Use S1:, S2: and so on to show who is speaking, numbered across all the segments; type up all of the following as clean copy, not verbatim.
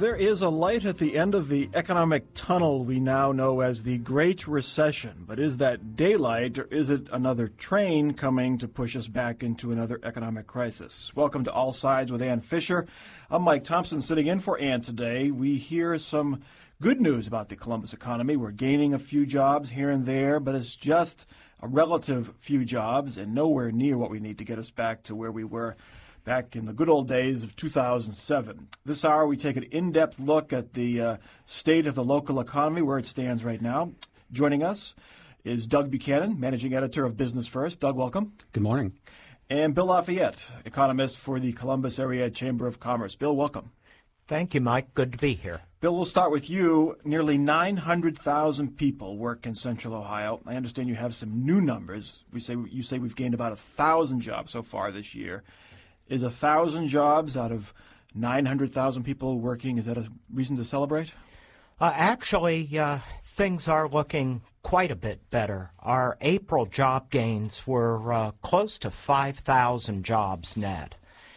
S1: There is a light at the end of the economic tunnel we now know as the Great Recession. But is that daylight, or is it another train coming to push us back into another economic crisis? Welcome to All Sides with Ann Fisher. I'm Mike Thompson sitting in for Ann today. We hear some good news about the Columbus economy. We're gaining a few jobs here and there, but it's just a relative few jobs and nowhere near what we need to get us back to where we were back in the good old days of 2007. This hour, we take an in-depth look at the state of the local economy, where it stands right now. Joining us is Doug Buchanan, managing editor of Business First. Doug, welcome.
S2: Good morning.
S1: And Bill Lafayette, economist for the Columbus Area Chamber of Commerce. Bill, welcome.
S3: Thank you, Mike. Good to be here.
S1: Bill, we'll start with you. Nearly 900,000 people work in Central Ohio. I understand you have some new numbers. You say we've gained about 1,000 jobs so far this year. Is 1,000 jobs out of 900,000 people working, is that a reason to celebrate?
S3: Actually, things are looking quite a bit better. Our April job gains were close to 5,000 jobs net.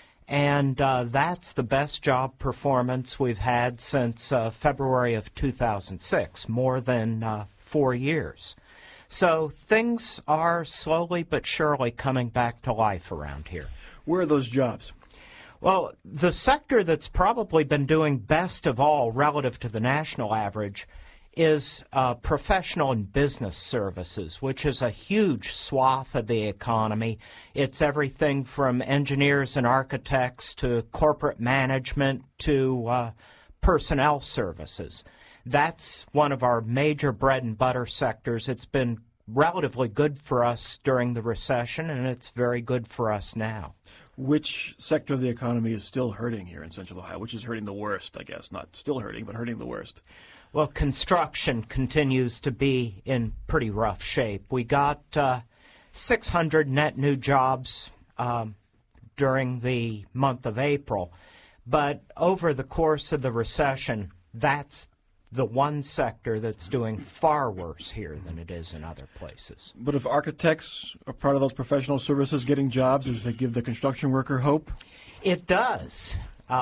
S3: And that's the best job performance we've had since February of 2006, more than 4 years. So things are slowly but surely coming back to life around here.
S1: Where are those jobs?
S3: Well, the sector that's probably been doing best of all relative to the national average is professional and business services, which is a huge swath of the economy. It's everything from engineers and architects to corporate management to personnel services. That's one of our major bread and butter sectors. It's been relatively good for us during the recession, and it's very good for us now.
S1: Which sector of the economy is still hurting here in Central Ohio? Which is hurting the worst, I guess? Not still hurting, but hurting the worst.
S3: Well, construction continues to be in pretty rough shape. We got 600 net new jobs during the month of April, but over the course of the recession, that's the one sector that's doing far worse here than it is in other places.
S1: But if architects are part of those professional services getting jobs, does that give the construction worker hope?
S3: It does.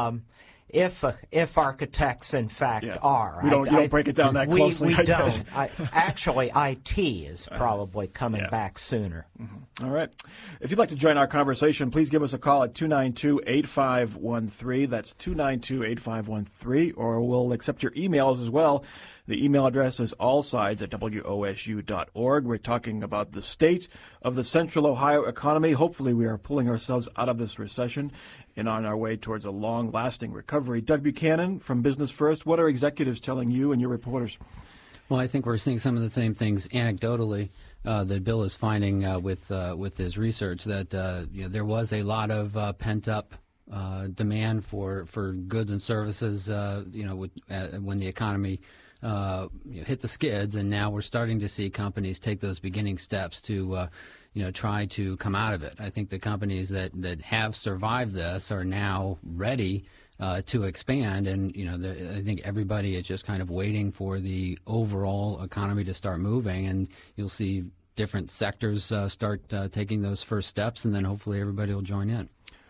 S3: If architects, in fact, are.
S1: You don't break it down that closely.
S3: We don't. Actually, IT is probably coming back sooner.
S1: Mm-hmm. All right. If you'd like to join our conversation, please give us a call at 292-8513. That's 292-8513, or we'll accept your emails as well. The email address is allsides@wosu.org. We're talking about the state of the Central Ohio economy. Hopefully we are pulling ourselves out of this recession and on our way towards a long-lasting recovery. Doug Buchanan from Business First, what are executives telling you and your reporters?
S2: Well, I think we're seeing some of the same things anecdotally that Bill is finding with his research, that there was a lot of pent-up demand for goods and services when the economy hit the skids, and now we're starting to see companies take those beginning steps to try to come out of it. I think the companies that have survived this are now ready to expand, and I think everybody is just kind of waiting for the overall economy to start moving, and you'll see different sectors start taking those first steps, and then hopefully everybody will join in.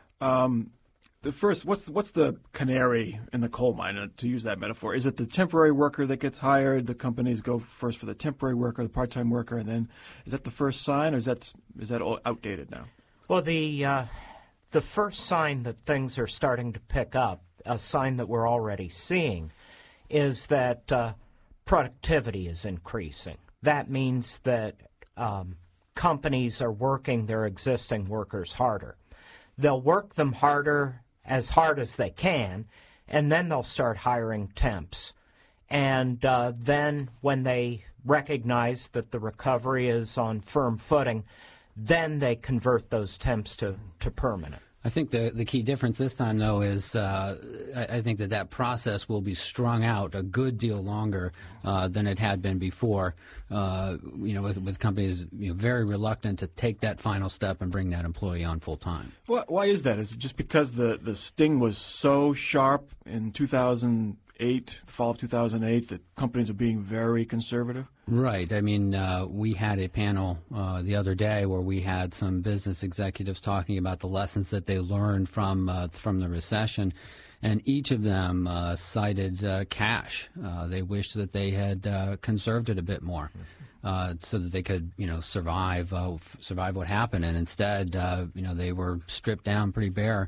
S1: What's the canary in the coal mine, to use that metaphor? Is it the temporary worker that gets hired? The companies go first for the temporary worker, the part-time worker, and then is that the first sign, or is that all outdated now?
S3: Well, the first sign that things are starting to pick up, a sign that we're already seeing, is that productivity is increasing. That means that companies are working their existing workers harder. They'll work them as hard as they can, and then they'll start hiring temps. And then when they recognize that the recovery is on firm footing, then they convert those temps to permanent.
S2: I think the key difference this time, though, is I think that process will be strung out a good deal longer than it had been before, with companies very reluctant to take that final step and bring that employee on full time.
S1: Why is that? Is it just because the sting was so sharp in 2008 2008, the fall of 2008, that companies are being very conservative?
S2: Right. I mean, we had a panel the other day where we had some business executives talking about the lessons that they learned from the recession, and each of them cited cash. They wished that they had conserved it a bit more, so that they could, survive what happened. And instead, they were stripped down pretty bare,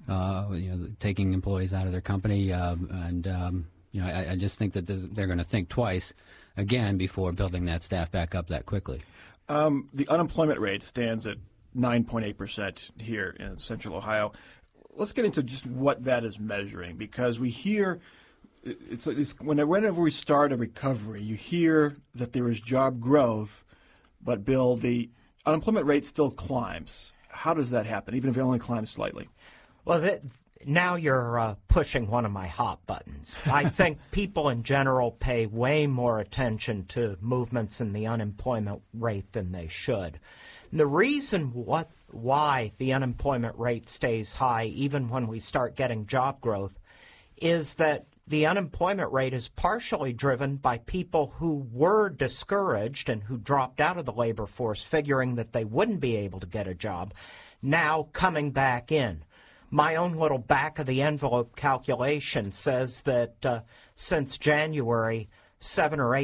S2: taking employees out of their company. I just think that they're going to think twice again before building that staff back up that quickly.
S1: The unemployment rate stands at 9.8% here in Central Ohio. Let's get into just what that is measuring, because we hear whenever we start a recovery, you hear that there is job growth, but, Bill, the unemployment rate still climbs. How does that happen, even if it only climbs slightly?
S3: Well, now you're pushing one of my hot buttons. I think people in general pay way more attention to movements in the unemployment rate than they should. The reason why the unemployment rate stays high even when we start getting job growth is that the unemployment rate is partially driven by people who were discouraged and who dropped out of the labor force figuring that they wouldn't be able to get a job, now coming back in. My own little back-of-the-envelope calculation says that since January, 700,000 or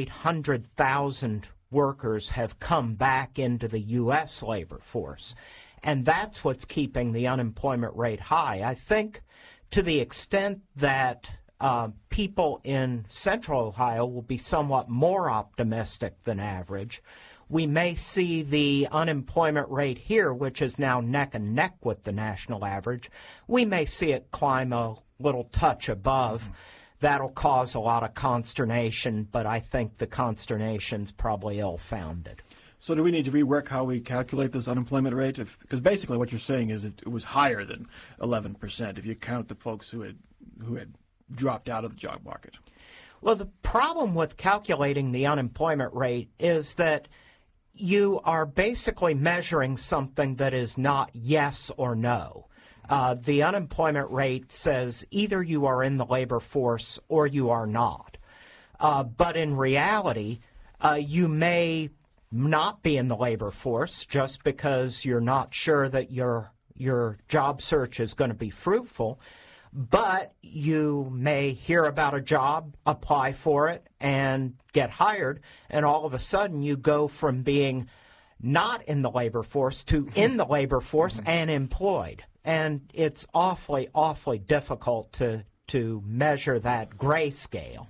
S3: 800,000 workers have come back into the U.S. labor force, and that's what's keeping the unemployment rate high. I think to the extent that people in Central Ohio will be somewhat more optimistic than average, we may see the unemployment rate here, which is now neck and neck with the national average, we may see it climb a little touch above. That'll cause a lot of consternation, but I think the consternation's probably ill-founded.
S1: So do we need to rework how we calculate this unemployment rate? Because basically what you're saying is it was higher than 11% if you count the folks who had dropped out of the job market.
S3: Well, the problem with calculating the unemployment rate is that you are basically measuring something that is not yes or no. The unemployment rate says either you are in the labor force or you are not. But in reality, you may not be in the labor force just because you're not sure that your job search is going to be fruitful. But you may hear about a job, apply for it, and get hired, and all of a sudden you go from being not in the labor force to in the labor force and employed. And it's awfully, awfully difficult to measure that grayscale.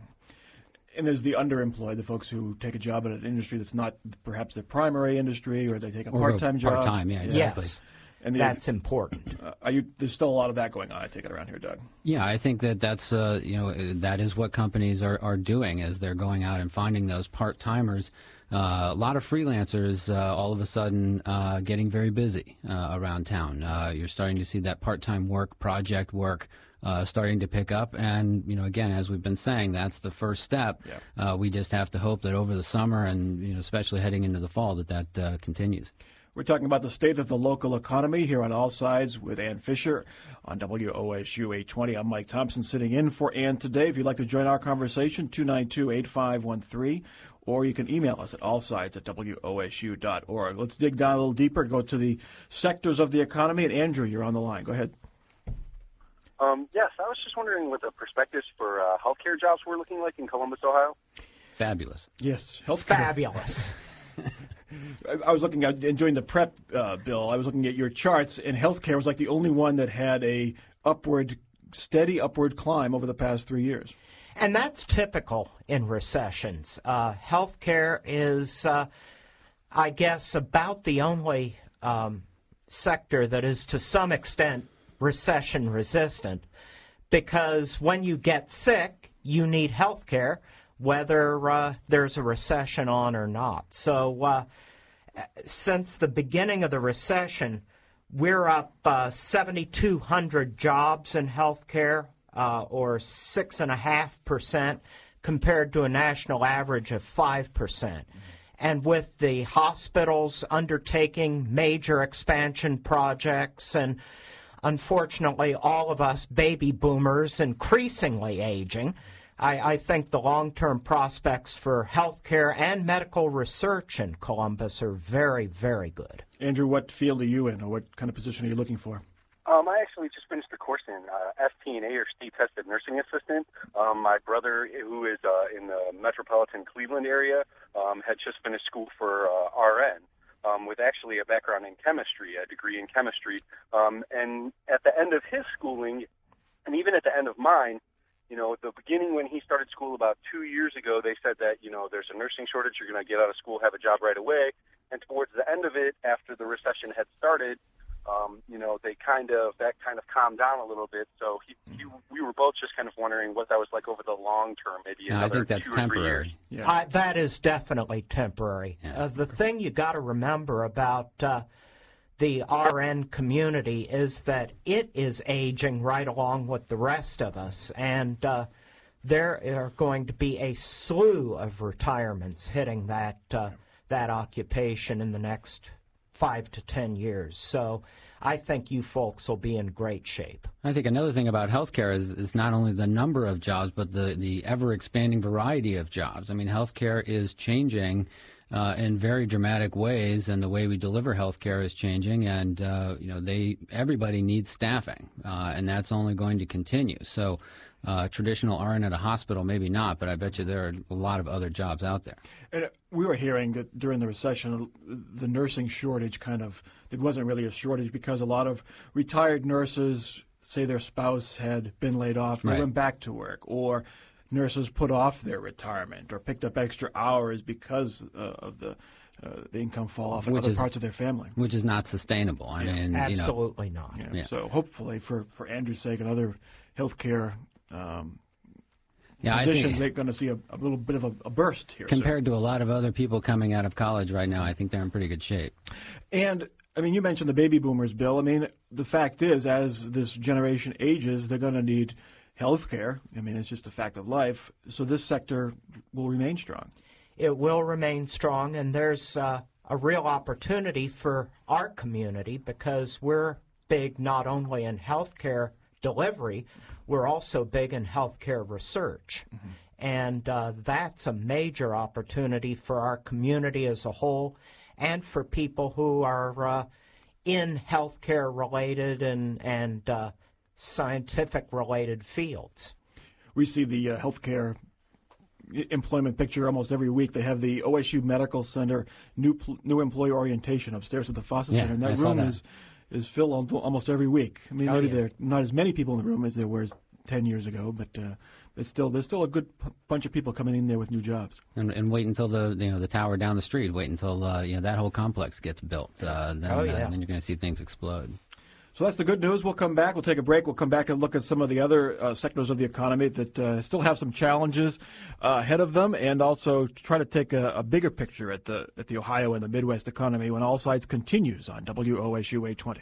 S1: And there's the underemployed, the folks who take a job in an industry that's not perhaps their primary industry, or they take a part-time job.
S2: Part-time, yeah, exactly.
S3: Yes. And that's important.
S1: There's still a lot of that going on, I take it, around here, Doug.
S2: Yeah, I think that's that is what companies are doing as they're going out and finding those part-timers. A lot of freelancers all of a sudden getting very busy around town. You're starting to see that part-time work, project work starting to pick up. And, again, as we've been saying, that's the first step. Yeah. We just have to hope that over the summer and, especially heading into the fall, that continues.
S1: We're talking about the state of the local economy here on All Sides with Ann Fisher on WOSU 820. I'm Mike Thompson sitting in for Ann today. If you'd like to join our conversation, 292-8513, or you can email us at allsides@wosu.org. Let's dig down a little deeper, go to the sectors of the economy. And Andrew, you're on the line. Go ahead.
S4: Yes, I was just wondering what the prospectus for healthcare jobs were looking like in Columbus, Ohio.
S2: Fabulous.
S1: Yes, healthcare.
S3: Fabulous.
S1: I was looking at, and during the prep, Bill, I was looking at your charts, and healthcare was like the only one that had a steady upward climb over the past 3 years.
S3: And that's typical in recessions. Healthcare is, I guess, about the only sector that is to some extent recession resistant, because when you get sick, you need healthcare, whether there's a recession on or not. So since the beginning of the recession, we're up 7,200 jobs in healthcare, or 6.5%, compared to a national average of 5%. And with the hospitals undertaking major expansion projects and, unfortunately, all of us baby boomers increasingly aging, I think the long-term prospects for healthcare and medical research in Columbus are very, very good.
S1: Andrew, what field are you in, or what kind of position are you looking for?
S4: I actually just finished the course in STNA, or State Tested Nursing Assistant. My brother, who is in the metropolitan Cleveland area, had just finished school for RN. With actually a background in chemistry, a degree in chemistry. And at the end of his schooling, and even at the end of mine, at the beginning when he started school about 2 years ago, they said that, there's a nursing shortage, you're going to get out of school, have a job right away. And towards the end of it, after the recession had started, that kind of calmed down a little bit. So we were both just kind of wondering what that was like over the long term, maybe another
S2: I think that's
S4: 2 or 3
S2: temporary.
S4: years.
S3: Yeah. That is definitely temporary.
S2: Yeah.
S3: The thing you got to remember about the RN community is that it is aging right along with the rest of us, and there are going to be a slew of retirements hitting that occupation in the next 5 to 10 years. So I think you folks will be in great shape.
S2: I think another thing about healthcare is not only the number of jobs, but the ever-expanding variety of jobs. I mean, healthcare is changing in very dramatic ways, and the way we deliver healthcare is changing, and everybody needs staffing, and that's only going to continue. So traditional RN at a hospital, maybe not, but I bet you there are a lot of other jobs out there.
S1: And we were hearing that during the recession, the nursing shortage it wasn't really a shortage because a lot of retired nurses, say their spouse had been laid off, they went back to work, or nurses put off their retirement or picked up extra hours because of the income fall off in other parts of their family.
S2: Which is not sustainable. I mean,
S3: absolutely not.
S1: Yeah. So hopefully, for Andrew's sake and other healthcare positions, they're going to see a little bit of a burst here.
S2: Compared to a lot of other people coming out of college right now, I think they're in pretty good shape.
S1: And, I mean, you mentioned the baby boomers, Bill. I mean, the fact is, as this generation ages, they're going to need health care. I mean, it's just a fact of life. So this sector will remain strong.
S3: It will remain strong, and there's a real opportunity for our community because we're big not only in healthcare delivery, we're also big in healthcare research. Mm-hmm. And that's a major opportunity for our community as a whole and for people who are in healthcare-related and scientific-related fields.
S1: We see the healthcare employment picture almost every week. They have the OSU Medical Center new employee orientation upstairs at the Fossett Center, and that room is filled almost every week. I mean, maybe there are not as many people in the room as there were 10 years ago, but there's still a good bunch of people coming in there with new jobs.
S2: And wait until the tower down the street. Wait until that whole complex gets built. Then you're going to see things explode.
S1: So that's the good news. We'll come back. We'll take a break. We'll come back and look at some of the other sectors of the economy that still have some challenges ahead of them, and also try to take a bigger picture at the Ohio and the Midwest economy when All Sides continues on WOSU 820.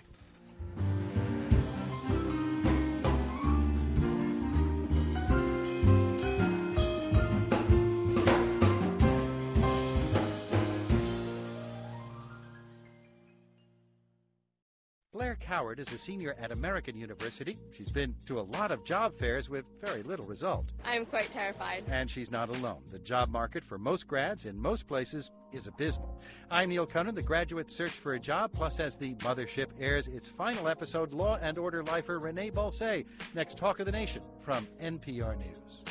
S5: Blair Coward is a senior at American University. She's been to a lot of job fairs with very little result.
S6: I'm quite terrified.
S5: And she's not alone. The job market for most grads in most places is abysmal. I'm Neil Conan. The graduate search for a job, plus as the mothership airs its final episode, Law and Order lifer Renee Balsay. Next, Talk of the Nation from NPR News.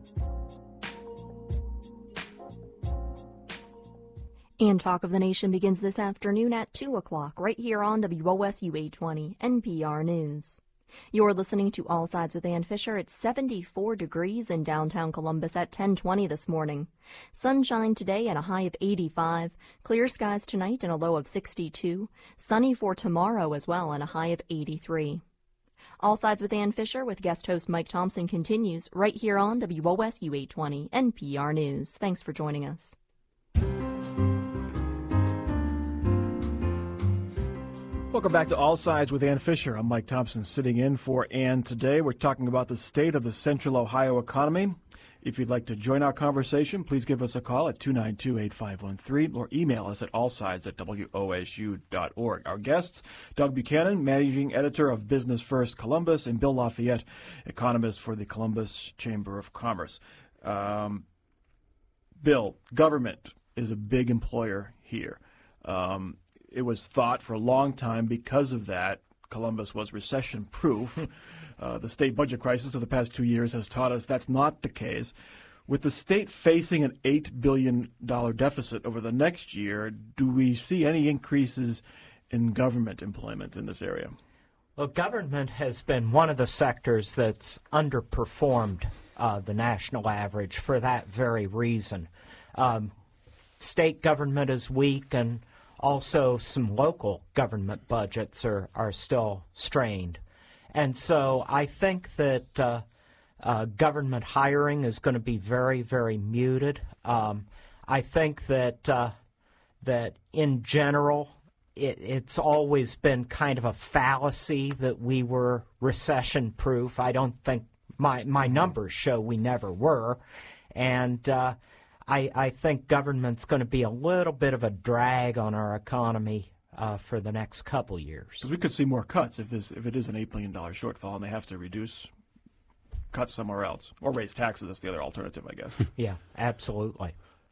S7: And Talk of the Nation begins this afternoon at 2 o'clock right here on WOSU 820 NPR News. You're listening to All Sides with Ann Fisher. It's 74 degrees in downtown Columbus at 10:20 this morning. Sunshine today and a high of 85. Clear skies tonight and a low of 62. Sunny for tomorrow as well and a high of 83. All Sides with Ann Fisher with guest host Mike Thompson continues right here on WOSU 820 NPR News. Thanks for joining us.
S1: Welcome back to All Sides with Ann Fisher. I'm Mike Thompson sitting in for Ann today. We're talking about the state of the Central Ohio economy. If you'd like to join our conversation, please give us a call at 292-8513 or email us at allsides@wosu.org. Our guests, Doug Buchanan, Managing Editor of Business First Columbus, and Bill Lafayette, economist for the Columbus Chamber of Commerce. Bill, government is a big employer here. It was thought for a long time because of that Columbus was recession-proof. The state budget crisis of the past 2 years has taught us that's not the case. With the state facing an $8 billion deficit over the next year, do we see any increases in government employment in this area?
S3: Well, government has been one of the sectors that's underperformed the national average for that very reason. State government is weak, and also some local government budgets are still strained. And so I think that government hiring is going to be very, very muted. I think that in general, it's always been kind of a fallacy that we were recession-proof. I don't think my numbers show we never were. And I think government's going to be a little bit of a drag on our economy for the next couple years.
S1: So we could see more cuts if it is an $8 billion shortfall and they have to reduce cuts somewhere else or raise taxes. That's the other alternative, I guess.
S3: Yeah, absolutely.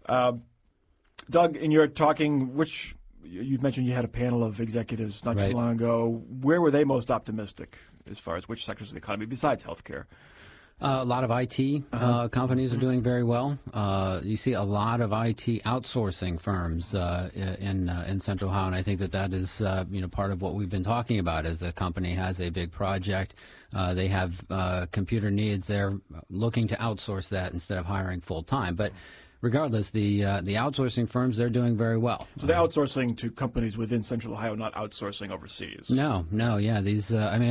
S1: Doug, in your talking, you mentioned you had a panel of executives not too long ago. Where were they most optimistic as far as which sectors of the economy besides healthcare?
S2: A lot of IT companies are doing very well. You see a lot of IT outsourcing firms in Central Ohio, and I think that is part of what we've been talking about. As a company has a big project, they have computer needs. They're looking to outsource that instead of hiring full time. But regardless, the outsourcing firms, they're doing very well.
S1: So they're outsourcing to companies within Central Ohio, not outsourcing overseas.
S2: No, yeah. These,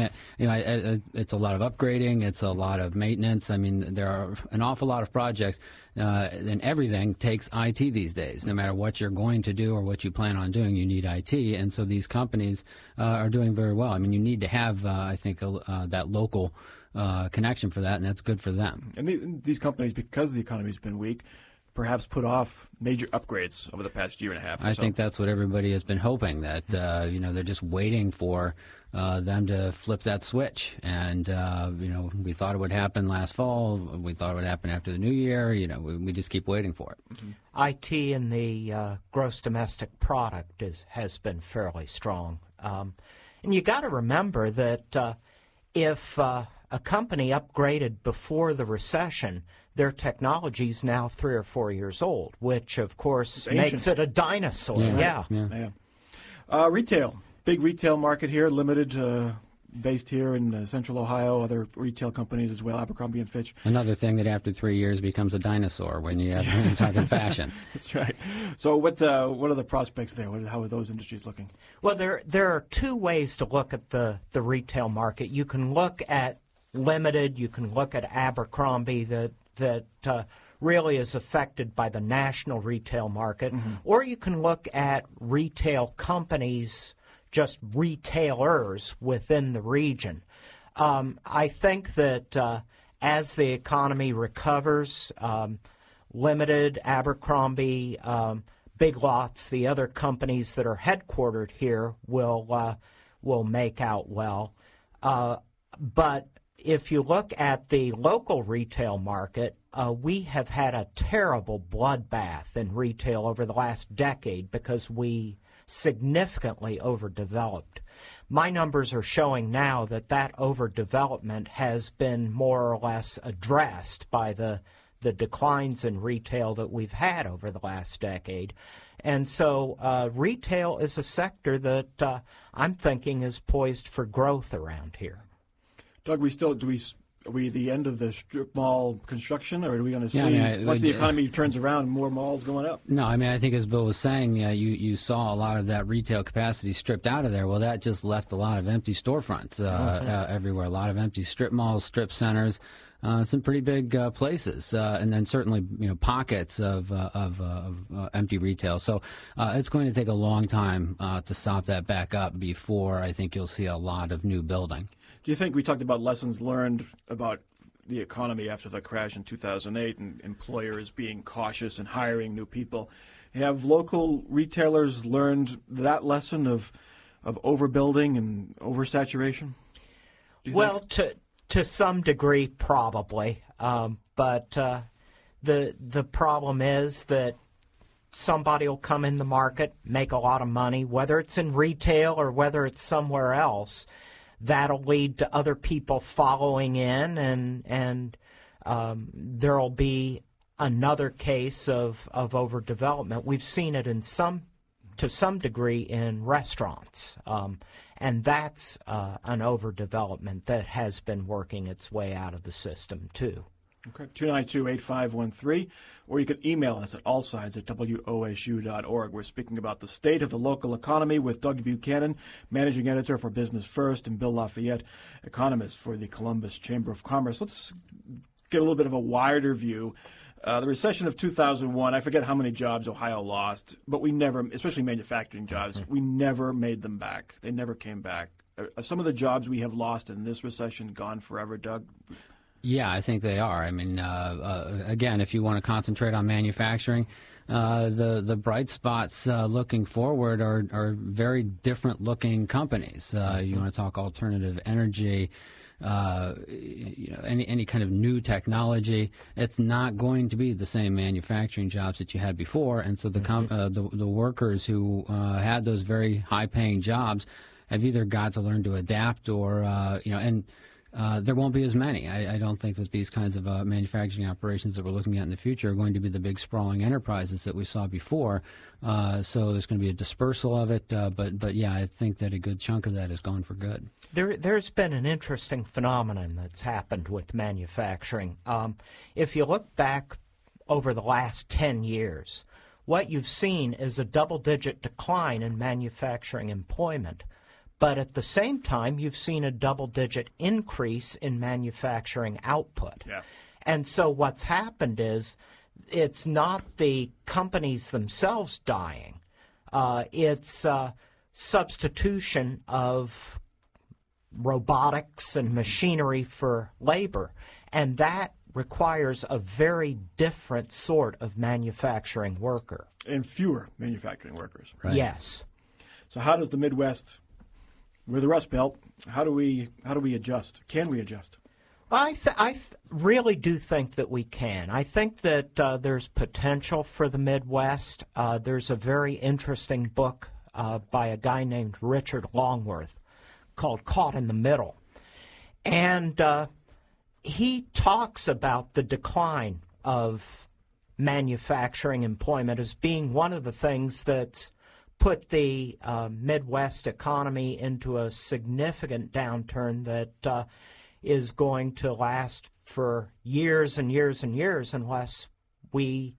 S2: it's a lot of upgrading. It's a lot of maintenance. I mean, there are an awful lot of projects, and everything takes IT these days. No matter what you're going to do or what you plan on doing, you need IT. And so these companies are doing very well. I mean, you need to have, I think, that local connection for that, and that's good for them.
S1: And these companies, because the economy's been weak, perhaps put off major upgrades over the past year and a half.
S2: I think that's what everybody has been hoping, that they're just waiting for them to flip that switch. And we thought it would happen last fall. We thought it would happen after the new year. We just keep waiting for it.
S3: Mm-hmm. IT in the gross domestic product has been fairly strong. And you got to remember that if a company upgraded before the recession, their technology is now 3 or 4 years old, which, of course, makes it a dinosaur. Yeah.
S1: Retail. Big retail market here, limited, based here in Central Ohio, other retail companies as well, Abercrombie and Fitch.
S2: Another thing that after 3 years becomes a dinosaur when you're talking fashion.
S1: That's right. So what are the prospects there? How are those industries looking?
S3: Well, there are two ways to look at the retail market. You can look at limited, you can look at Abercrombie that really is affected by the national retail market, or you can look at retail companies, just retailers within the region. I think that as the economy recovers, Limited, Abercrombie, Big Lots, the other companies that are headquartered here will make out well. But if you look at the local retail market, we have had a terrible bloodbath in retail over the last decade because we significantly overdeveloped. My numbers are showing now that overdevelopment has been more or less addressed by the declines in retail that we've had over the last decade. And so retail is a sector that I'm thinking is poised for growth around here.
S1: Doug, are we at the end of the strip mall construction, or are we going to see once the economy turns around, more malls going up?
S2: No, I think as Bill was saying, you saw a lot of that retail capacity stripped out of there. Well, that just left a lot of empty storefronts everywhere, a lot of empty strip malls, strip centers. some pretty big places, and then certainly pockets of empty retail. So it's going to take a long time to stop that back up before I think you'll see a lot of new building.
S1: Do you think we talked about lessons learned about the economy after the crash in 2008 and employers being cautious and hiring new people? Have local retailers learned that lesson of overbuilding and oversaturation?
S3: Well, to some degree, probably. But the problem is that somebody will come in the market, make a lot of money, whether it's in retail or whether it's somewhere else. That'll lead to other people following in, and there'll be another case of overdevelopment. We've seen it to some degree in restaurants, and that's an overdevelopment that has been working its way out of the system too.
S1: Okay, 292-8513, or you can email us at allsides@wosu.org. We're speaking about the state of the local economy with Doug Buchanan, managing editor for Business First, and Bill Lafayette, economist for the Columbus Chamber of Commerce. Let's get a little bit of a wider view. The recession of 2001, I forget how many jobs Ohio lost, but we never, especially manufacturing jobs, we never made them back. They never came back. Are some of the jobs we have lost in this recession gone forever, Doug?
S2: Yeah, I think they are. I mean, again, if you want to concentrate on manufacturing, the bright spots looking forward are very different looking companies. You want to talk alternative energy, any kind of new technology. It's not going to be the same manufacturing jobs that you had before, and so the workers who had those very high paying jobs have either got to learn to adapt or there won't be as many. I don't think that these kinds of manufacturing operations that we're looking at in the future are going to be the big sprawling enterprises that we saw before. So there's going to be a dispersal of it. But yeah, I think that a good chunk of that is gone for good.
S3: There's been an interesting phenomenon that's happened with manufacturing. If you look back over the last 10 years, what you've seen is a double-digit decline in manufacturing employment. But at the same time, you've seen a double-digit increase in manufacturing output. Yeah. And so what's happened is it's not the companies themselves dying. It's substitution of robotics and machinery for labor. And that requires a very different sort of manufacturing worker.
S1: And fewer manufacturing workers.
S3: Right. Yes.
S1: So how does the Midwest... We're the Rust Belt. How do we adjust? Can we adjust?
S3: I really do think that we can. I think that there's potential for the Midwest. There's a very interesting book by a guy named Richard Longworth called Caught in the Middle. And he talks about the decline of manufacturing employment as being one of the things that's put the Midwest economy into a significant downturn that is going to last for years and years and years unless we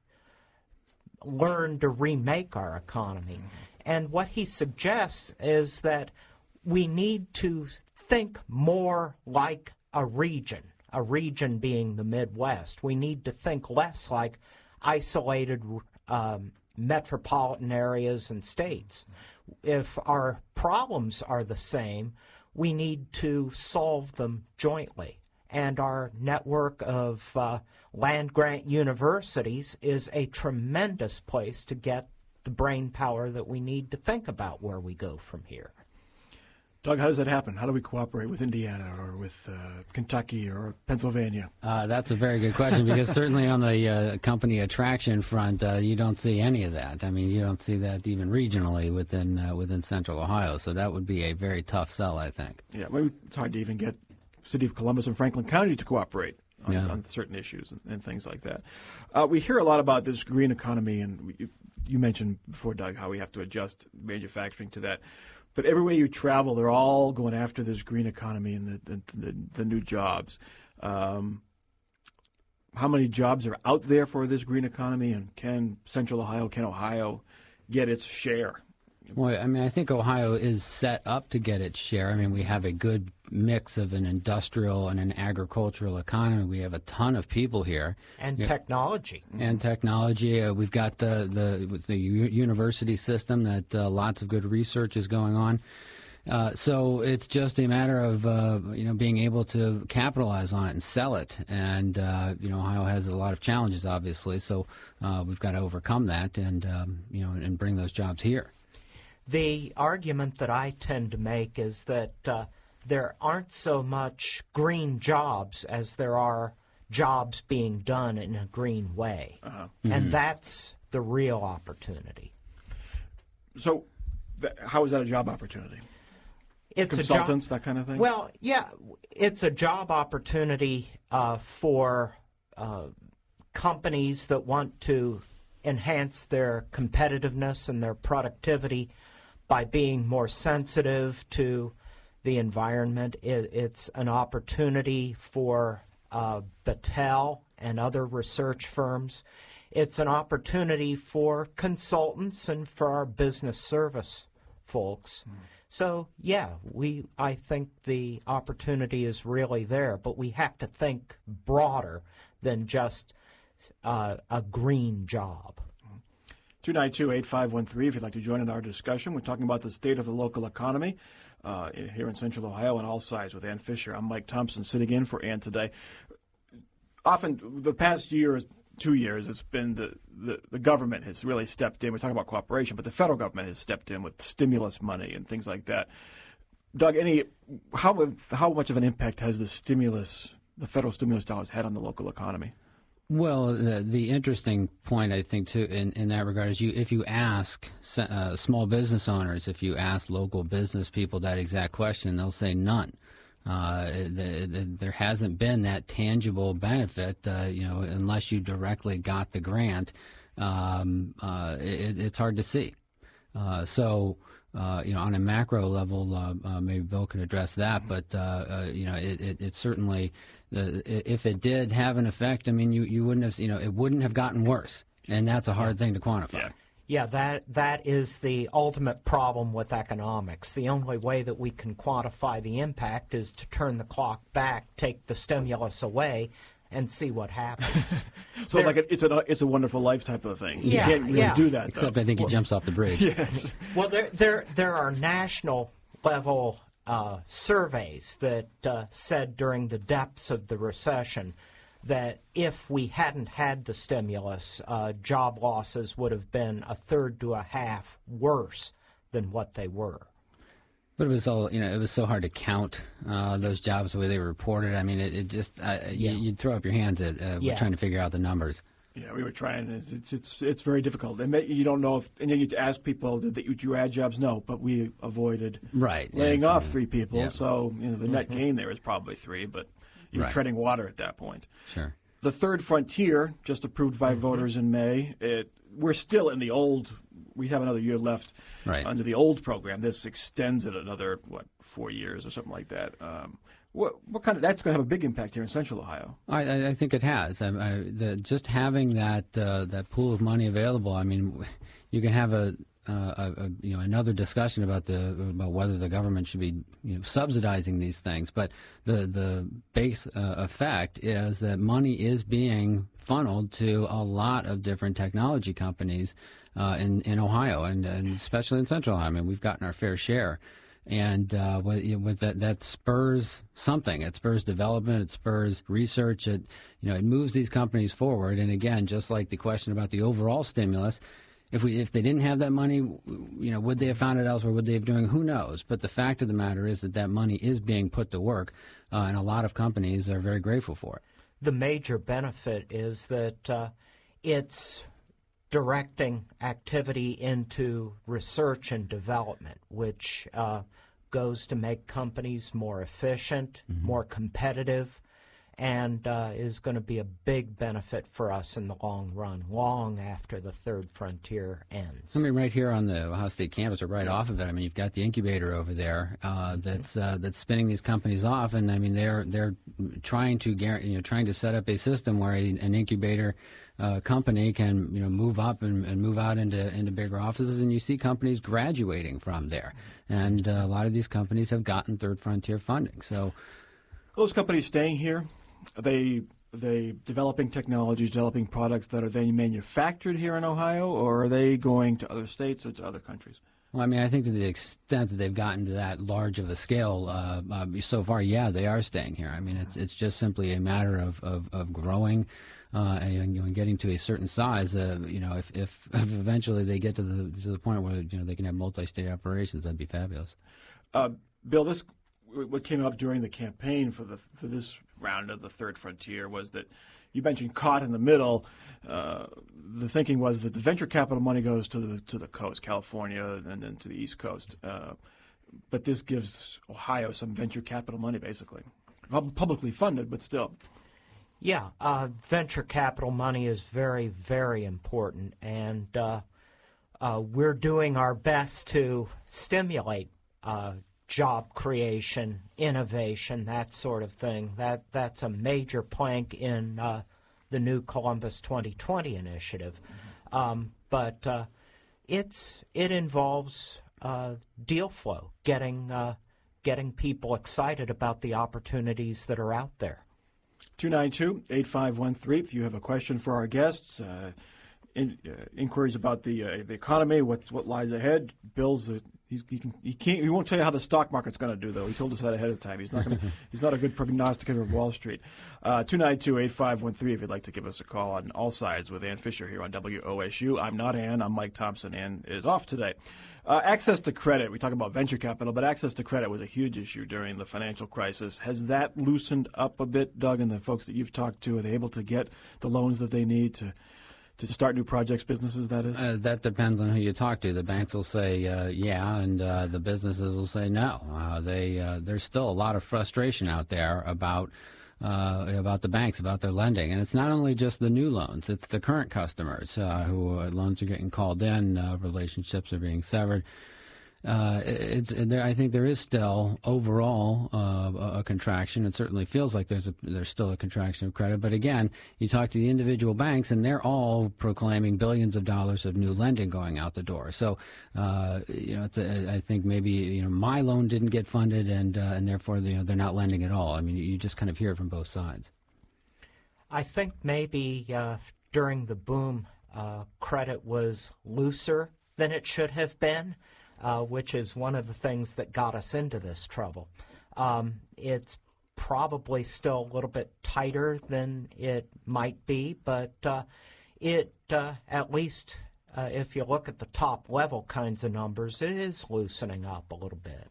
S3: learn to remake our economy. And what he suggests is that we need to think more like a region being the Midwest. We need to think less like isolated metropolitan areas and states. If our problems are the same, we need to solve them jointly. And our network of land-grant universities is a tremendous place to get the brain power that we need to think about where we go from here.
S1: Doug, how does that happen? How do we cooperate with Indiana or with Kentucky or Pennsylvania?
S2: That's a very good question because certainly on the company attraction front, you don't see any of that. I mean, you don't see that even regionally within Central Ohio. So that would be a very tough sell, I think.
S1: Yeah, maybe it's hard to even get City of Columbus and Franklin County to cooperate on certain issues and things like that. We hear a lot about this green economy, and you mentioned before, Doug, how we have to adjust manufacturing to that. But everywhere you travel, they're all going after this green economy and the new jobs. How many jobs are out there for this green economy, and can Central Ohio, can Ohio get its share?
S2: Well, I mean, I think Ohio is set up to get its share. I mean, we have a good mix of an industrial and an agricultural economy. We have a ton of people here.
S3: And technology.
S2: And technology. We've got the university system that lots of good research is going on. So it's just a matter of being able to capitalize on it and sell it. And Ohio has a lot of challenges, obviously. So we've got to overcome that and and bring those jobs here.
S3: The argument that I tend to make is that there aren't so much green jobs as there are jobs being done in a green way. And that's the real opportunity.
S1: So how is that a job opportunity?
S3: It's
S1: consultants, that kind of thing?
S3: Well, yeah, it's a job opportunity for companies that want to enhance their competitiveness and their productivity by being more sensitive to the environment. It's an opportunity for Battelle and other research firms. It's an opportunity for consultants and for our business service folks. So, yeah, I think the opportunity is really there, but we have to think broader than just a green job.
S1: 292-8513 if you'd like to join in our discussion. We're talking about the state of the local economy here in Central Ohio on all sides with Ann Fisher. I'm Mike Thompson sitting in for Ann today. Often the past 2 years, it's been the government has really stepped in. We're talking about cooperation, but the federal government has stepped in with stimulus money and things like that. Doug, how much of an impact has the federal stimulus dollars had on the local economy?
S2: Well, the interesting point, I think, too, in that regard is if you ask small business owners, if you ask local business people that exact question, they'll say none. There hasn't been that tangible benefit, unless you directly got the grant. It's hard to see. So on a macro level, maybe Bill can address that, but it certainly. If it did have an effect, I mean, you wouldn't have, it wouldn't have gotten worse, and that's a hard thing to quantify.
S3: Yeah, that is the ultimate problem with economics. The only way that we can quantify the impact is to turn the clock back, take the stimulus away, and see what happens.
S1: So it's a wonderful life type of thing.
S3: Yeah,
S1: you can't really do that.
S2: Except I think he jumps off the bridge.
S1: Yes.
S3: Well, there are national level surveys that said during the depths of the recession that if we hadn't had the stimulus, job losses would have been a third to a half worse than what they were.
S2: But it was all, it was so hard to count those jobs the way they were reported. I mean, it just, you'd throw up your hands at trying to figure out the numbers.
S1: Yeah, we were trying. It's very difficult. And you don't know if, and then you ask people, did you add jobs? No, but we avoided laying off 3 people. Yeah. So the net gain there is probably 3, but you're treading water at that point.
S2: Sure.
S1: The third frontier, just approved by voters in May. We're still in the old. We have another year left under the old program. This extends it another 4 years or something like that. What kind of that's going to have a big impact here in Central Ohio?
S2: I think it has. Just having that pool of money available. I mean, you can have another discussion about whether the government should be subsidizing these things. But the base effect is that money is being funneled to a lot of different technology companies in Ohio and especially in Central Ohio. I mean, we've gotten our fair share. And with that spurs something. It spurs development. It spurs research. It moves these companies forward. And again, just like the question about the overall stimulus, if they didn't have that money, would they have found it elsewhere? Would they have doing? Who knows? But the fact of the matter is that money is being put to work, and a lot of companies are very grateful for it.
S3: The major benefit is that it's directing activity into research and development, which goes to make companies more efficient, more competitive, and is going to be a big benefit for us in the long run, long after the third frontier ends.
S2: I mean, right here on the Ohio State campus, or right off of it, I mean, you've got the incubator over there that's spinning these companies off, and I mean, they're trying to set up a system where an incubator company can move up and move out into bigger offices, and you see companies graduating from there, and a lot of these companies have gotten third frontier funding. So
S1: those companies staying here, are they developing technologies, developing products that are then manufactured here in Ohio, or are they going to other states or to other countries?
S2: Well, I mean, I think to the extent that they've gotten to that large of a scale so far, yeah, they are staying here. I mean, it's just simply a matter of growing and getting to a certain size. If eventually they get to the point where they can have multi-state operations, that'd be fabulous.
S1: Bill, what came up during the campaign for this round of the Third Frontier was that you mentioned caught in the middle. The thinking was that the venture capital money goes to the coast, California, and then to the East Coast. But this gives Ohio some venture capital money, basically, publicly funded, but still.
S3: Yeah, venture capital money is very, very important, and we're doing our best to stimulate job creation, innovation, that sort of thing. That's a major plank in the new Columbus 2020 initiative. But it involves deal flow, getting people excited about the opportunities that are out there.
S1: 292-8513. If you have a question for our guests, inquiries about the economy, what lies ahead. Bill's he won't tell you how the stock market's going to do, though. He told us that ahead of time. He's not a good prognosticator of Wall Street. 292-8513. If you'd like to give us a call on All Sides with Ann Fisher here on WOSU. I'm not Ann. I'm Mike Thompson. Ann is off today. Access to credit. We talk about venture capital, but access to credit was a huge issue during the financial crisis. Has that loosened up a bit, Doug, and the folks that you've talked to? Are they able to get the loans that they need to start new projects, businesses, that is?
S2: That depends on who you talk to. The banks will say yeah, and the businesses will say no. There's still a lot of frustration out there about the banks, about their lending. And it's not only just the new loans, it's the current customers who loans are getting called in, relationships are being severed. I think there is still overall a contraction. It certainly feels like there's still a contraction of credit. But again, you talk to the individual banks, and they're all proclaiming billions of dollars of new lending going out the door. So, I think maybe my loan didn't get funded, and therefore they're not lending at all. I mean, you just kind of hear it from both sides.
S3: I think maybe during the boom, credit was looser than it should have been. Which is one of the things that got us into this trouble. It's probably still a little bit tighter than it might be, but at least if you look at the top level kinds of numbers, it is loosening up a little bit.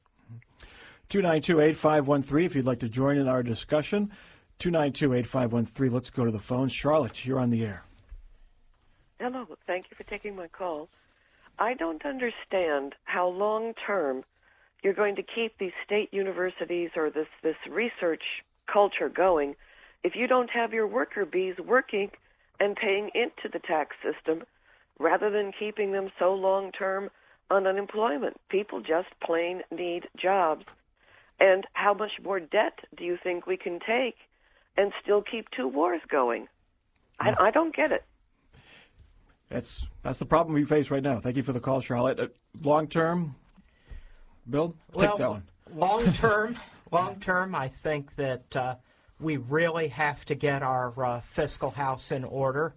S1: 292-8513 if you'd like to join in our discussion. 292-8513. Let's go to the phone. Charlotte, you're on the air.
S6: Hello. Thank you for taking my call. I don't understand how long-term you're going to keep these state universities or this research culture going if you don't have your worker bees working and paying into the tax system rather than keeping them so long-term on unemployment. People just plain need jobs. And how much more debt do you think we can take and still keep two wars going? I don't get it.
S1: That's the problem we face right now. Thank you for the call, Charlotte. Long term, Bill, take that one.
S3: Long term, I think that we really have to get our fiscal house in order.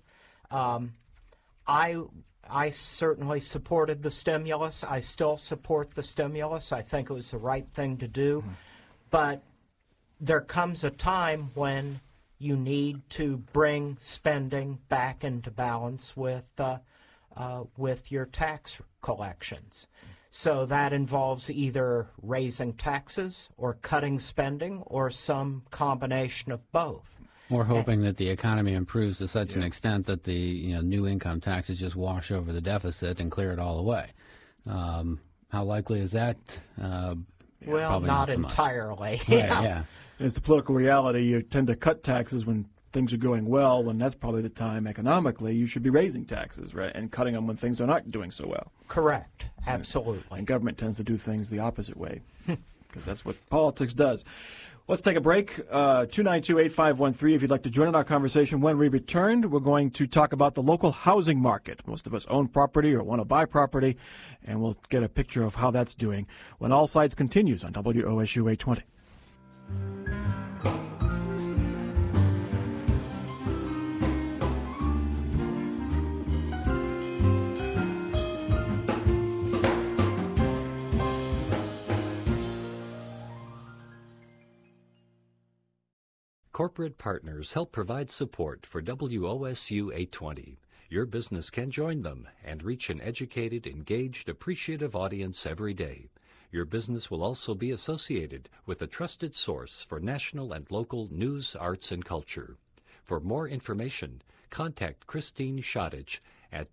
S3: I certainly supported the stimulus. I still support the stimulus. I think it was the right thing to do. Mm-hmm. But there comes a time when you need to bring spending back into balance with your tax collections. So that involves either raising taxes or cutting spending or some combination of both.
S2: Or hoping that the economy improves to such an extent that the new income taxes just wash over the deficit and clear it all away. How likely is that?
S3: Well,
S2: Probably
S3: not
S2: so much.
S3: entirely.
S2: Right, yeah.
S1: It's the political reality. You tend to cut taxes when things are going well, when that's probably the time economically you should be raising taxes, right, and cutting them when things are not doing so well.
S3: Correct. Absolutely.
S1: And government tends to do things the opposite way, because that's what politics does. Let's take a break. 292-8513 if you'd like to join in our conversation. When we return, we're going to talk about the local housing market. Most of us own property or want to buy property, and we'll get a picture of how that's doing when All Sides continues on WOSU 820.
S8: Corporate partners help provide support for WOSU 820. Your business can join them and reach an educated, engaged, appreciative audience every day. Your business will also be associated with a trusted source for national and local news, arts, and culture. For more information, contact Christine Shottich at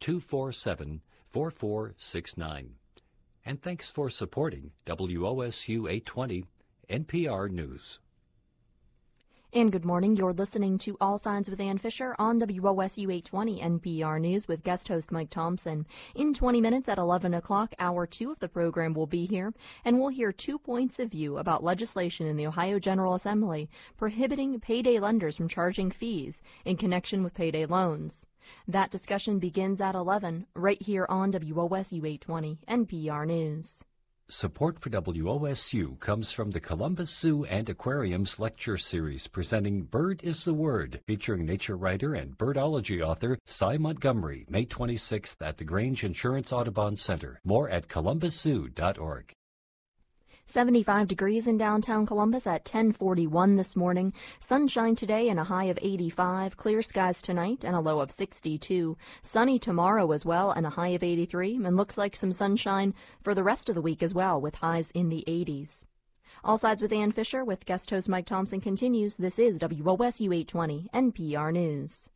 S8: 247-4469. And thanks for supporting WOSU 820 NPR News.
S7: And good morning. You're listening to All Sides with Ann Fisher on WOSU 820 NPR News with guest host Mike Thompson. In 20 minutes at 11 o'clock, hour 2 of the program will be here, and we'll hear 2 points of view about legislation in the Ohio General Assembly prohibiting payday lenders from charging fees in connection with payday loans. That discussion begins at 11 right here on WOSU 820 NPR News.
S8: Support for WOSU comes from the Columbus Zoo and Aquarium's lecture series presenting Bird is the Word, featuring nature writer and birdology author Cy Montgomery, May 26th at the Grange Insurance Audubon Center. More at columbuszoo.org.
S7: 75 degrees in downtown Columbus at 10:41 this morning. Sunshine today and a high of 85. Clear skies tonight and a low of 62. Sunny tomorrow as well and a high of 83. And looks like some sunshine for the rest of the week as well with highs in the 80s. All Sides with Ann Fisher with guest host Mike Thompson continues. This is WOSU 820 NPR News.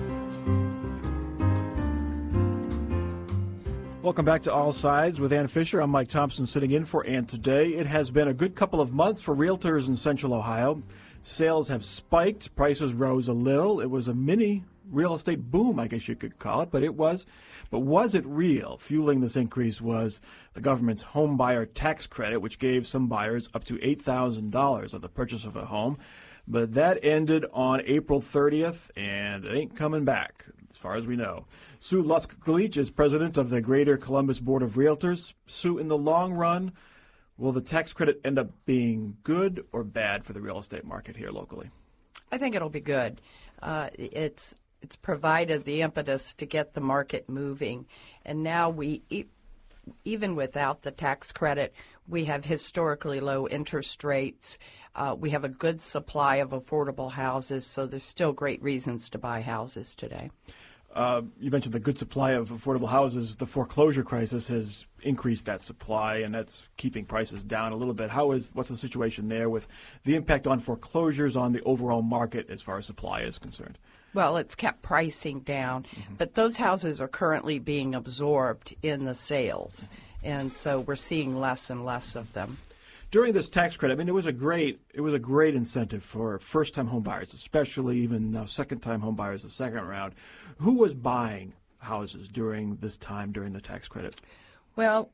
S1: Welcome back to All Sides with Ann Fisher. I'm Mike Thompson sitting in for Ann today. It has been a good couple of months for realtors in Central Ohio. Sales have spiked. Prices rose a little. It was a mini real estate boom, I guess you could call it, but it was. But was it real? Fueling this increase was the government's home buyer tax credit, which gave some buyers up to $8,000 on the purchase of a home. But that ended on April 30th, and it ain't coming back, as far as we know. Sue Lusk-Gleach is president of the Greater Columbus Board of Realtors. Sue, in the long run, will the tax credit end up being good or bad for the real estate market here locally?
S9: I think it'll be good. It's provided the impetus to get the market moving, and now even without the tax credit, we have historically low interest rates. We have a good supply of affordable houses, so there's still great reasons to buy houses today.
S1: You mentioned the good supply of affordable houses. The foreclosure crisis has increased that supply, and that's keeping prices down a little bit. What's the situation there with the impact on foreclosures on the overall market as far as supply is concerned?
S9: Well, it's kept pricing down, but those houses are currently being absorbed in the sales, and so we're seeing less and less of them.
S1: During this tax credit, I mean, it was a great incentive for first-time home buyers, especially even now second-time home buyers the second round. Who was buying houses during this time, during the tax credit?
S9: Well,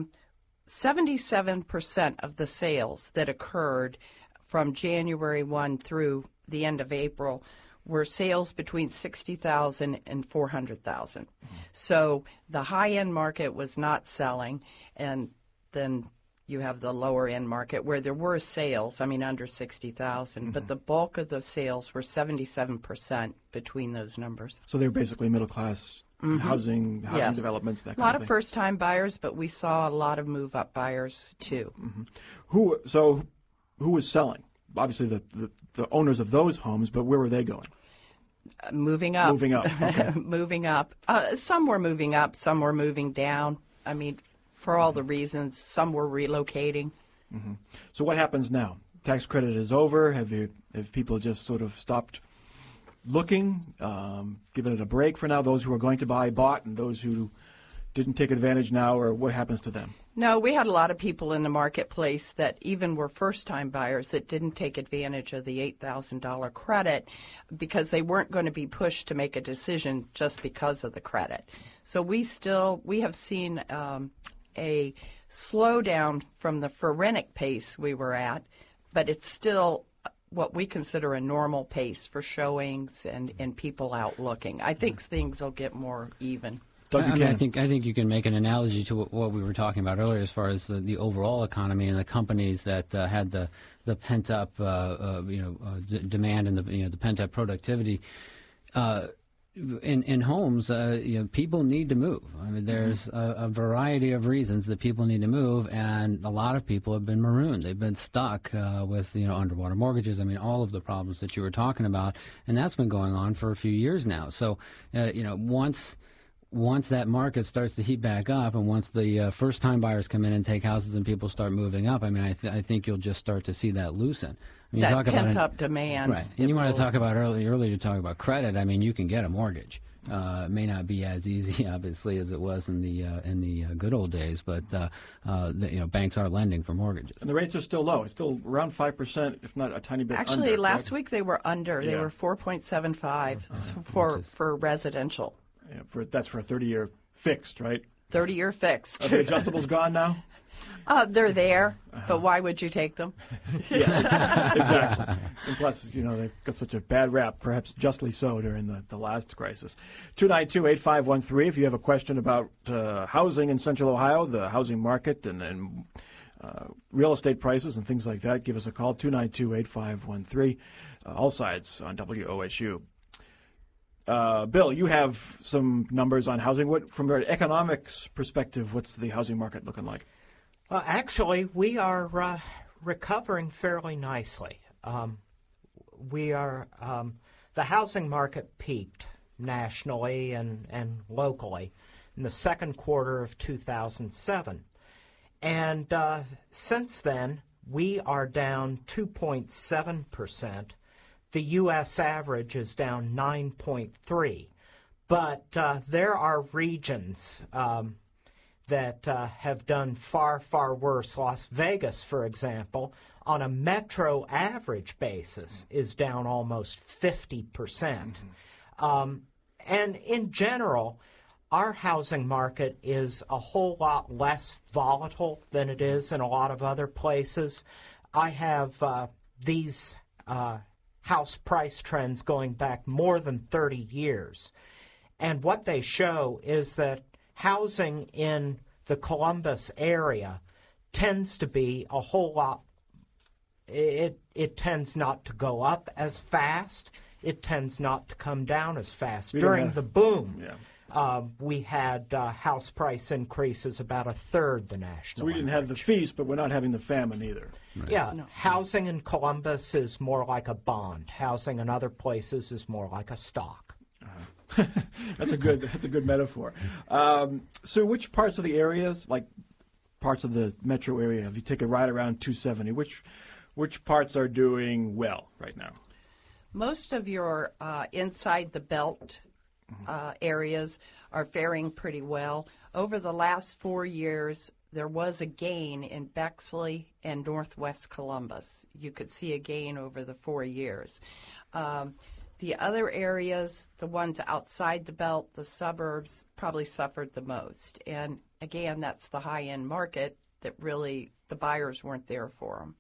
S9: 77% of the sales that occurred from January 1 through the end of April were sales between $60,000 and $400,000. So the high-end market was not selling, and then you have the lower-end market where there were sales, under $60,000, but the bulk of the sales were 77% between those numbers.
S1: So they were basically middle-class housing
S9: Yes.
S1: developments, that
S9: A lot
S1: kind of
S9: of first-time buyers, but we saw a lot of move-up buyers, too.
S1: Who was selling? Obviously the owners of those homes, but where were they going?
S9: Moving up.
S1: Moving up, okay.
S9: Moving up. Some were moving up, some were moving down. For all the reasons, some were relocating.
S1: So what happens now? Tax credit is over. Have people just sort of stopped looking, given it a break for now? Those who are going to buy bought, and those who didn't take advantage now, or what happens to them?
S9: No, we had a lot of people in the marketplace that even were first-time buyers that didn't take advantage of the $8,000 credit because they weren't going to be pushed to make a decision just because of the credit. So we have seen a slowdown from the frenetic pace we were at, but it's still what we consider a normal pace for showings and people out looking. I think things will get more even.
S2: I think you can make an analogy to what we were talking about earlier, as far as the overall economy and the companies that had the pent up demand and the pent up productivity. In homes, people need to move. I mean, there's a variety of reasons that people need to move, and a lot of people have been marooned. They've been stuck with underwater mortgages. I mean, all of the problems that you were talking about, and that's been going on for a few years now. So, once that market starts to heat back up, and once the first-time buyers come in and take houses and people start moving up, I mean, I think you'll just start to see that loosen. I mean,
S9: that pent-up demand.
S2: Right. And you want to talk about earlier to talk about credit. I mean, you can get a mortgage. It may not be as easy, obviously, as it was in the good old days, but banks are lending for mortgages.
S1: And the rates are still low. It's still around 5%, if not a tiny bit under.
S9: Actually, last week they were under. They were 4.75 for residential.
S1: Yeah, that's for a 30-year fixed, right?
S9: 30-year fixed.
S1: Are the adjustables gone now?
S9: They're there, but why would you take them?
S1: Yeah, exactly. And plus, they've got such a bad rap, perhaps justly so, during the last crisis. 292-8513, if you have a question about housing in Central Ohio, the housing market, and real estate prices and things like that, give us a call, 292-8513, all sides on WOSU. Bill, you have some numbers on housing. From an economics perspective, what's the housing market looking like?
S3: Well, actually, we are recovering fairly nicely. The housing market peaked nationally and locally in the second quarter of 2007. And since then, we are down 2.7%. The U.S. average is down 9.3%. But there are regions that have done far, far worse. Las Vegas, for example, on a metro average basis, is down almost 50%. And in general, our housing market is a whole lot less volatile than it is in a lot of other places. I have these house price trends going back more than 30 years. And what they show is that housing in the Columbus area tends to be a whole lot, it tends not to go up as fast. It tends not to come down as fast. During the boom, we had house price increases about a third the national
S1: So we didn't have the feast, but we're not having the famine either.
S3: Right. Yeah, no. Housing in Columbus is more like a bond. Housing in other places is more like a stock.
S1: That's a good metaphor. So which parts of the areas, like parts of the metro area, if you take a ride around 270, which parts are doing well right now?
S9: Most of your inside the belt areas are faring pretty well. Over the last 4 years, there was a gain in Bexley and Northwest Columbus. You could see a gain over the 4 years. The other areas, the ones outside the belt, the suburbs, probably suffered the most. And again, that's the high-end market that really the buyers weren't there for them.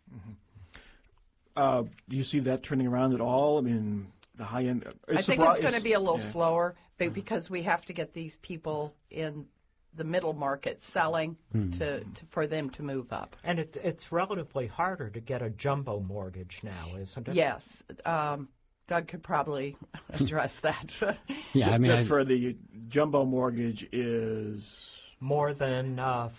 S1: Do you see that turning around at all? I mean, the high-end...
S9: I think it's going to be a little slower because we have to get these people in the middle market selling for them to move up.
S3: And it's relatively harder to get a jumbo mortgage now, isn't it?
S9: Yes. Doug could probably address that.
S1: Just for the jumbo mortgage is...
S3: More than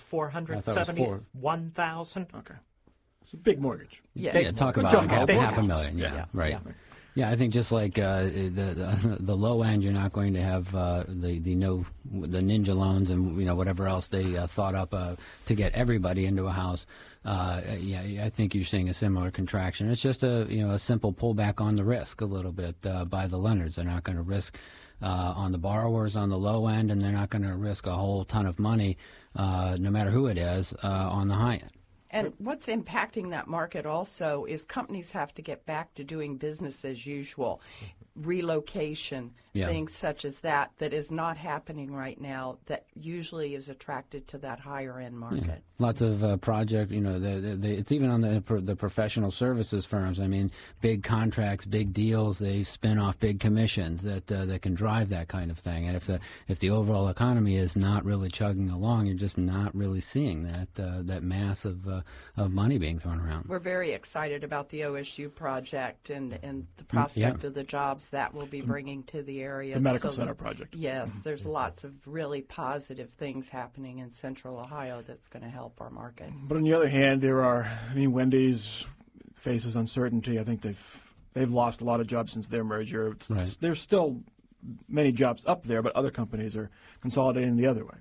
S3: $471,000.
S1: Okay. It's a big mortgage.
S2: Talk about $500,000. Yeah, right. Yeah, I think just like the low end, you're not going to have the ninja loans and whatever else they thought up to get everybody into a house. I think you're seeing a similar contraction. It's just a simple pullback on the risk a little bit by the lenders. They're not going to risk on the borrowers on the low end, and they're not going to risk a whole ton of money, no matter who it is, on the high end.
S9: And what's impacting that market also is companies have to get back to doing business as usual, relocation, things such as that is not happening right now, that usually is attracted to that higher end market.
S2: Yeah. Lots of project, it's even on the professional services firms. I mean, big contracts, big deals, they spin off big commissions that can drive that kind of thing. And if the overall economy is not really chugging along, you're just not really seeing that mass of money being thrown around.
S9: We're very excited about the OSU project and the prospect of the jobs that will be bringing to the area.
S1: The Medical Center project.
S9: Yes, there's lots of really positive things happening in Central Ohio that's going to help our market.
S1: But on the other hand, Wendy's faces uncertainty. I think they've lost a lot of jobs since their merger.
S2: Right.
S1: There's still many jobs up there, but other companies are consolidating the other way.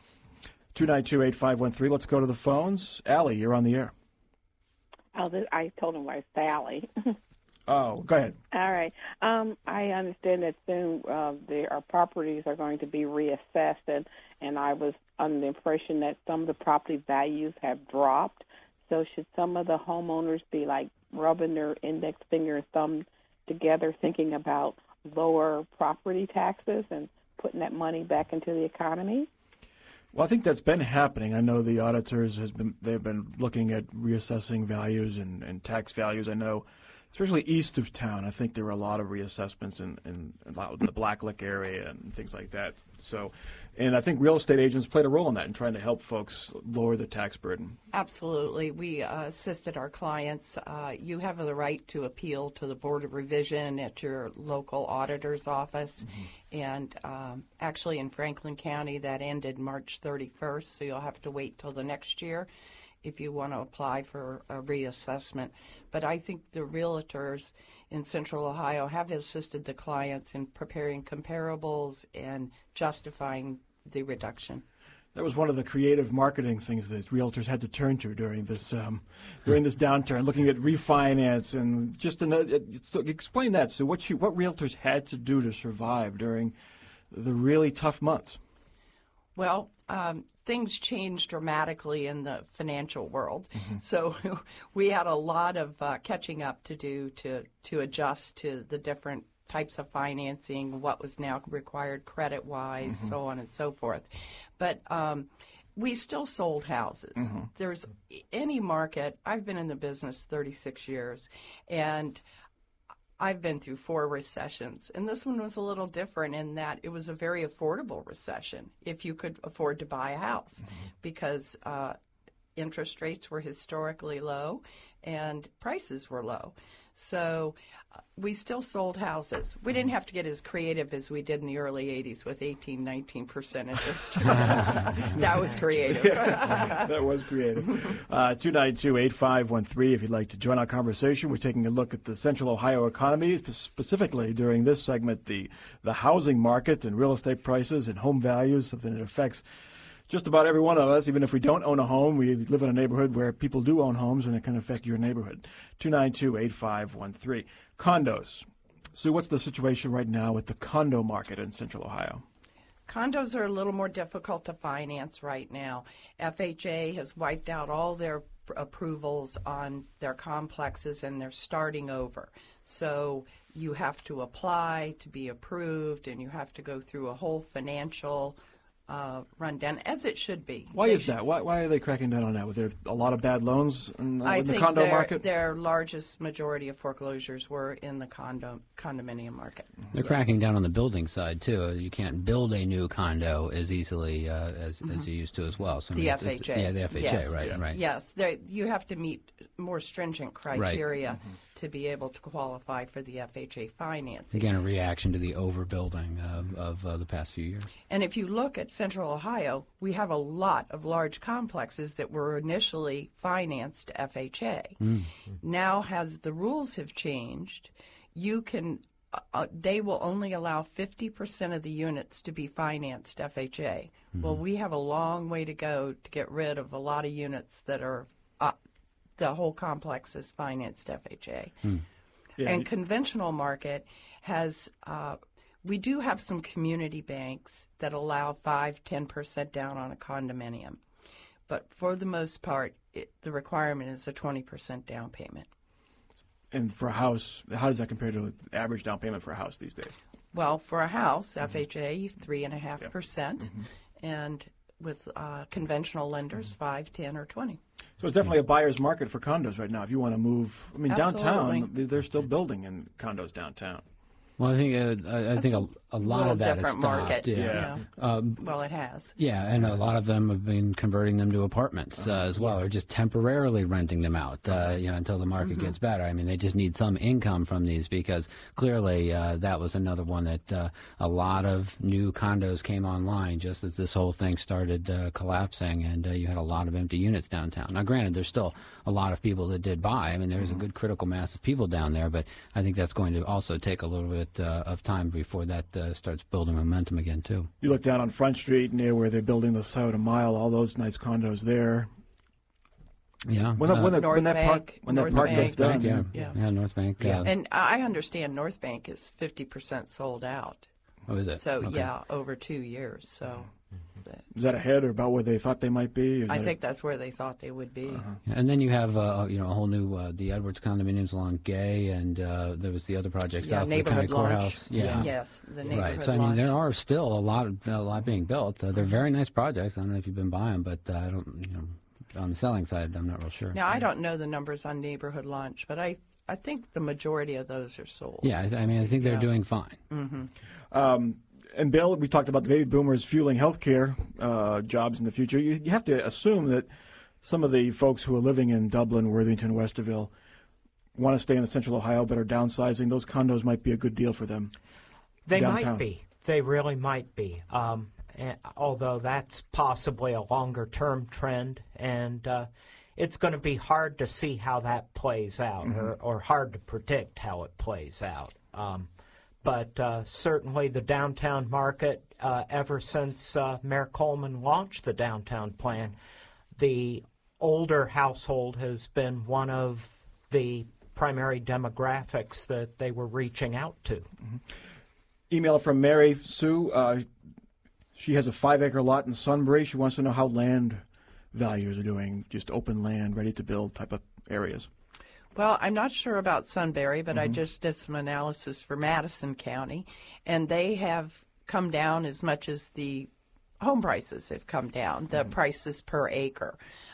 S1: 292-8513. Let's go to the phones. Allie, you're on the air.
S10: I told him why it's Sally.
S1: Oh, go ahead.
S10: All right. I understand that soon our properties are going to be reassessed, and I was under the impression that some of the property values have dropped. So should some of the homeowners be like rubbing their index finger and thumb together, thinking about lower property taxes and putting that money back into the economy?
S1: Well, I think that's been happening. I know the auditors they've been looking at reassessing values and tax values. I know, especially east of town, I think there were a lot of reassessments in the Blacklick area and things like that. So, and I think real estate agents played a role in that in trying to help folks lower the tax burden.
S9: Absolutely. We assisted our clients. You have the right to appeal to the Board of Revision at your local auditor's office. Mm-hmm. And actually in Franklin County, that ended March 31st, so you'll have to wait till the next year if you want to apply for a reassessment. But I think the realtors in Central Ohio have assisted the clients in preparing comparables and justifying the reduction.
S1: That was one of the creative marketing things that realtors had to turn to during this downturn, looking at refinance and just explain that. So what realtors had to do to survive during the really tough months?
S9: Well, things changed dramatically in the financial world. Mm-hmm. So we had a lot of catching up to do to adjust to the different types of financing, what was now required credit-wise, mm-hmm. so on and so forth. But we still sold houses. Mm-hmm. There's any market. I've been in the business 36 years, and I've been through 4 recessions, and this one was a little different in that it was a very affordable recession if you could afford to buy a house, mm-hmm. because interest rates were historically low and prices were low. So we still sold houses. We didn't have to get as creative as we did in the early 80s with 19% interest. That was creative.
S1: That was creative. 292-8513 if you'd like to join our conversation. We're taking a look at the Central Ohio economy, specifically during this segment, the housing market and real estate prices and home values, something that affects just about every one of us. Even if we don't own a home, we live in a neighborhood where people do own homes, and it can affect your neighborhood. 292-8513. Condos. Sue, what's the situation right now with the condo market in Central Ohio?
S9: Condos are a little more difficult to finance right now. FHA has wiped out all their approvals on their complexes, and they're starting over. So you have to apply to be approved, and you have to go through a whole financial rundown, as it should be.
S1: Why is that? Why are they cracking down on that? Were there a lot of bad loans in the condo market? I think
S9: their largest majority of foreclosures were in the condominium market.
S2: They're cracking down on the building side, too. You can't build a new condo as easily as you used to as well. So,
S9: the FHA.
S2: The FHA,
S9: yes.
S2: Right.
S9: Yes, you have to meet more stringent criteria. Right. Mm-hmm. to be able to qualify for the FHA financing.
S2: Again, a reaction to the overbuilding of the past few years.
S9: And if you look at Central Ohio, we have a lot of large complexes that were initially financed FHA. Mm-hmm. Now, as the rules have changed, you can they will only allow 50% of the units to be financed FHA. Mm-hmm. Well, we have a long way to go to get rid of a lot of units that are the whole complex is financed FHA.
S1: Yeah.
S9: And conventional market has, we do have some community banks that allow 5-10% down on a condominium. But for the most part, the requirement is a 20% down payment.
S1: And for a house, how does that compare to the average down payment for a house these days?
S9: Well, for a house, FHA, 3.5%, and with conventional lenders, 5, 10, or 20.
S1: So it's definitely a buyer's market for condos right now. If you want to move, I mean,
S9: Absolutely.
S1: downtown, they're still building in condos downtown.
S2: Well, I think a lot of that has stopped.
S9: Market.
S2: Yeah.
S9: Well, it has.
S2: Yeah, and a lot of them have been converting them to apartments as well, or just temporarily renting them out, until the market gets better. I mean, they just need some income from these because clearly that was another one that a lot of new condos came online just as this whole thing started collapsing, and you had a lot of empty units downtown. Now, granted, there's still a lot of people that did buy. I mean, there's a good critical mass of people down there, but I think that's going to also take a little bit of time before that starts building momentum again, too.
S1: You look down on Front Street near where they're building the South Mile, all those nice condos there.
S2: Yeah.
S1: When that park gets done.
S2: North Bank.
S9: Yeah. And I understand North Bank is 50% sold out.
S2: Oh, is it?
S9: So,
S2: okay.
S9: over 2 years. So.
S1: Is that ahead or about where they thought they might be?
S9: I think that's where they thought they would be.
S2: And then you have a whole new the Edwards condominiums along Gay, and there was the other project south of the county courthouse.
S9: Yeah. Yes, the neighborhood
S2: right. So I mean, there are still a lot being built. They're very nice projects. I don't know if you've been buying, but I don't. On the selling side, I'm not real sure.
S9: Now I don't know the numbers on neighborhood launch, but I think the majority of those are sold.
S2: Yeah, I mean, I think they're doing fine.
S9: Mm-hmm.
S1: And Bill, we talked about the baby boomers fueling healthcare jobs in the future. You have to assume that some of the folks who are living in Dublin, Worthington, Westerville want to stay in the Central Ohio but are downsizing. Those condos might be a good deal for them.
S3: They
S1: downtown.
S3: might be. They really might be. Although that's possibly a longer-term trend, and it's going to be hard to see how that plays out, or hard to predict how it plays out. But certainly the downtown market, ever since Mayor Coleman launched the downtown plan, the older household has been one of the primary demographics that they were reaching out to.
S1: Email from Mary Sue. She has a 5-acre lot in Sunbury. She wants to know how land values are doing, just open land, ready to build type of areas.
S9: Well, I'm not sure about Sunbury, but I just did some analysis for Madison County, and they have come down as much as the home prices have come down. The prices per acre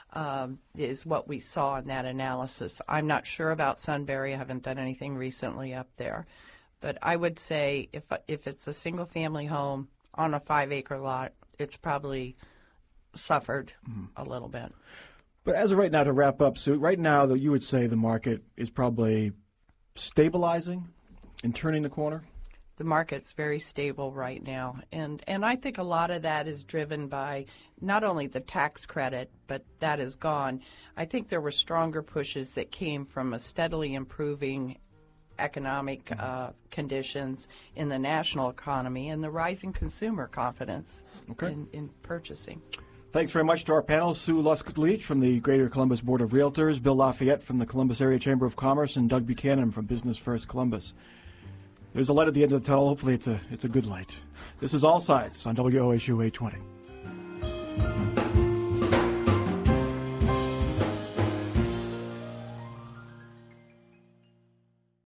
S9: is what we saw in that analysis. I'm not sure about Sunbury. I haven't done anything recently up there. But I would say if it's a single-family home on a 5-acre lot, it's probably suffered a little bit.
S1: But as of right now, to wrap up, Sue, right now, you would say the market is probably stabilizing and turning the corner?
S9: The market's very stable right now. And I think a lot of that is driven by not only the tax credit, but that is gone. I think there were stronger pushes that came from a steadily improving economic conditions in the national economy and the rising consumer confidence in purchasing.
S1: Thanks very much to our panel, Sue Lusk-Leach from the Greater Columbus Board of Realtors, Bill Lafayette from the Columbus Area Chamber of Commerce, and Doug Buchanan from Business First Columbus. There's a light at the end of the tunnel. Hopefully it's a good light. This is All Sides on WOSU 820.